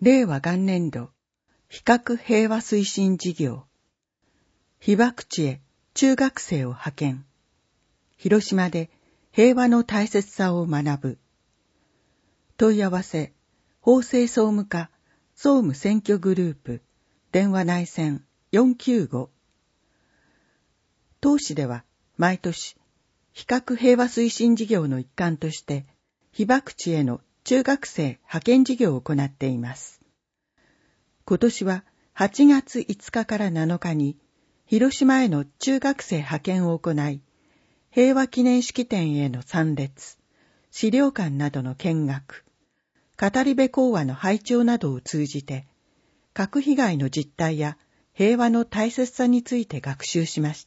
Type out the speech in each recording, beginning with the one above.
令和元年度非核平和推進事業、被爆地へ中学生を派遣、広島で平和の大切さを学ぶ。問い合わせ、法制総務課総務選挙グループ電話内線495。当市では毎年非核平和推進事業の一環として被爆地への中学生派遣事業を行っています。今年は8月5日から7日に広島への中学生派遣を行い、平和記念式典への参列、資料館などの見学、語り部講話の拝聴などを通じて、核被害の実態や平和の大切さについて学習しました。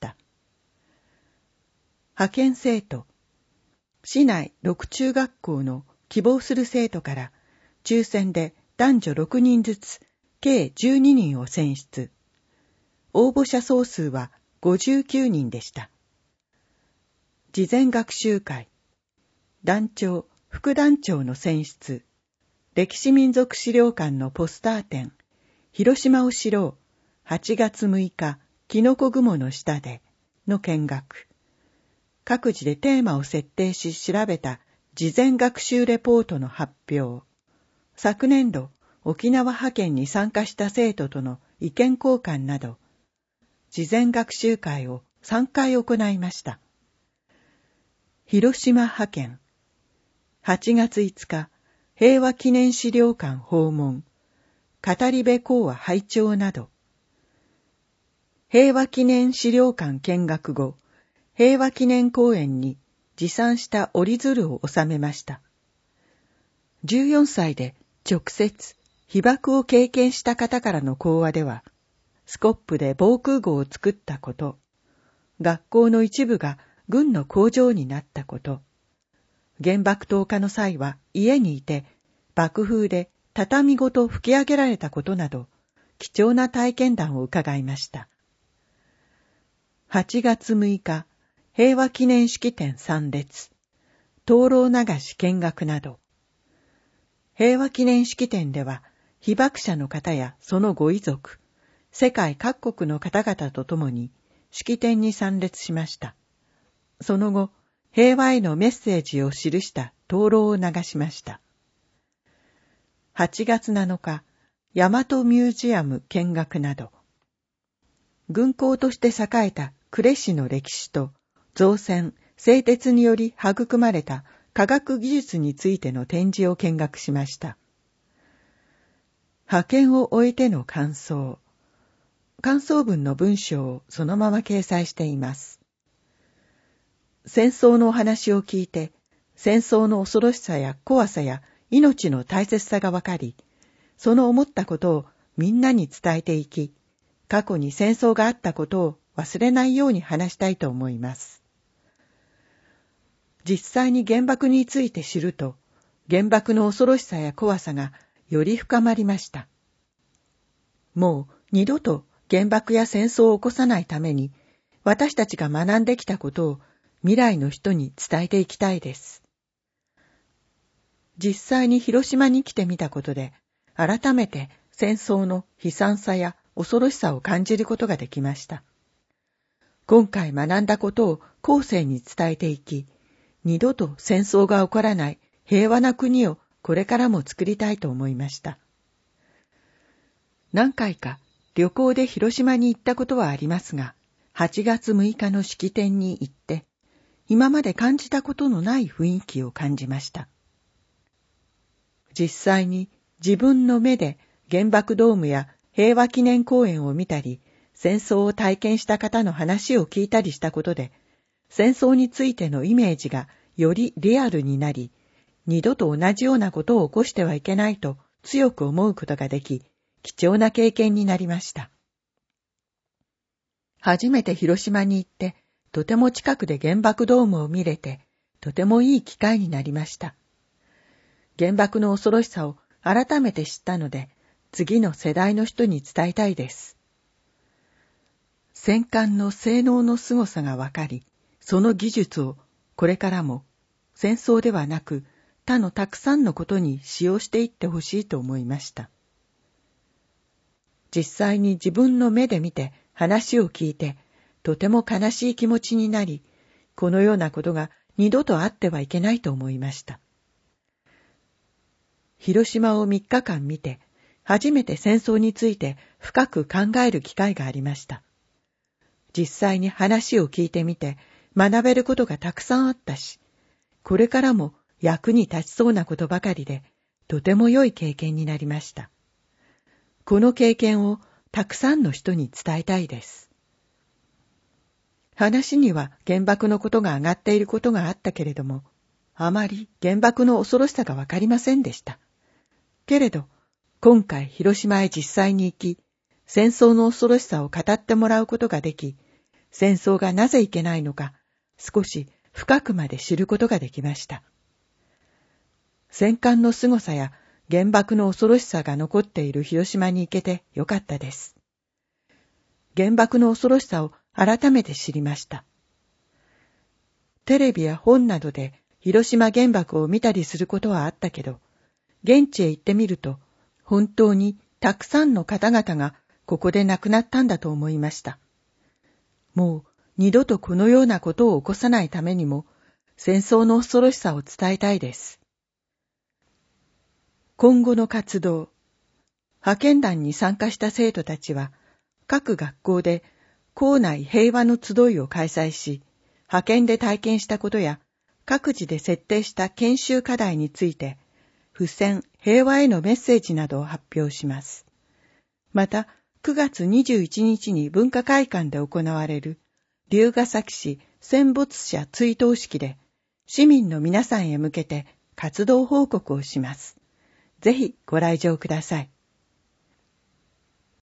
派遣生徒、市内6中学校の希望する生徒から抽選で男女6人ずつ計12人を選出。応募者総数は59人でした。事前学習会、団長、副団長の選出、歴史民族資料館のポスター展、広島を知ろう、8月6日、きのこ雲の下での見学、各自でテーマを設定し調べた事前学習レポートの発表、昨年度沖縄派遣に参加した生徒との意見交換など、事前学習会を3回行いました。広島派遣、8月5日、平和記念資料館訪問、語り部講話拝聴など、平和記念資料館見学後、平和記念公園に持参した折り鶴を収めました。14歳で直接被爆を経験した方からの講話では、スコップで防空壕を作ったこと、学校の一部が軍の工場になったこと、原爆投下の際は家にいて爆風で畳ごと吹き上げられたことなど、貴重な体験談を伺いました。8月6日、平和記念式典参列、灯籠流し見学など、平和記念式典では、被爆者の方やそのご遺族、世界各国の方々と共に式典に参列しました。その後、平和へのメッセージを記した灯籠を流しました。8月7日、大和ミュージアム見学など、軍港として栄えた呉市の歴史と、造船、製鉄により育まれた科学技術についての展示を見学しました。派遣を終えての感想。感想文の文章をそのまま掲載しています。戦争のお話を聞いて、戦争の恐ろしさや怖さや命の大切さがわかり、その思ったことをみんなに伝えていき、過去に戦争があったことを忘れないように話したいと思います。実際に原爆について知ると、原爆の恐ろしさや怖さがより深まりました。もう二度と原爆や戦争を起こさないために、私たちが学んできたことを未来の人に伝えていきたいです。実際に広島に来てみたことで、改めて戦争の悲惨さや恐ろしさを感じることができました。今回学んだことを後世に伝えていき、二度と戦争が起こらない平和な国をこれからも作りたいと思いました。何回か旅行で広島に行ったことはありますが、8月6日の式典に行って、今まで感じたことのない雰囲気を感じました。実際に自分の目で原爆ドームや平和記念公園を見たり、戦争を体験した方の話を聞いたりしたことで、戦争についてのイメージがよりリアルになり、二度と同じようなことを起こしてはいけないと強く思うことができ、貴重な経験になりました。初めて広島に行って、とても近くで原爆ドームを見れて、とてもいい機会になりました。原爆の恐ろしさを改めて知ったので、次の世代の人に伝えたいです。戦艦の性能の凄さがわかり、その技術をこれからも戦争ではなく他のたくさんのことに使用していってほしいと思いました。 実際に自分の目で見て話を聞いて、とても悲しい気持ちになり、このようなことが二度とあってはいけないと思いました。広島を3日間見て、初めて戦争について深く考える機会がありました。実際に話を聞いてみて学べることがたくさんあったし、これからも役に立ちそうなことばかりで、とても良い経験になりました。この経験をたくさんの人に伝えたいです。話には原爆のことが上がっていることがあったけれども、あまり原爆の恐ろしさがわかりませんでした。けれど、今回広島へ実際に行き、戦争の恐ろしさを語ってもらうことができ、戦争がなぜいけないのか、少し深くまで知ることができました。戦艦の凄さや原爆の恐ろしさが残っている広島に行けてよかったです。原爆の恐ろしさを改めて知りました。テレビや本などで広島原爆を見たりすることはあったけど、現地へ行ってみると、本当にたくさんの方々がここで亡くなったんだと思いました。もう二度とこのようなことを起こさないためにも、戦争の恐ろしさを伝えたいです。今後の活動。派遣団に参加した生徒たちは、各学校で校内平和の集いを開催し、派遣で体験したことや、各自で設定した研修課題について、付箋、平和へのメッセージなどを発表します。また、9月21日に文化会館で行われる龍ケ崎市戦没者追悼式で、市民の皆さんへ向けて活動報告をします。ぜひご来場ください。